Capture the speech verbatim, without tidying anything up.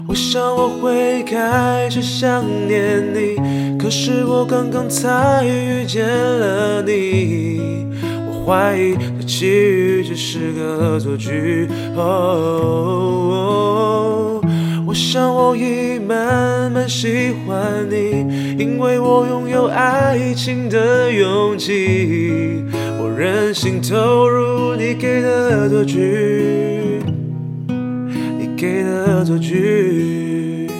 我想我会开始想念你，可是我刚刚才遇见了你。我怀疑这奇遇只是个恶作剧。哦，我想我已慢慢喜欢你，因为我拥有爱情的勇气。我任性投入你给的恶作剧，你给的恶作剧。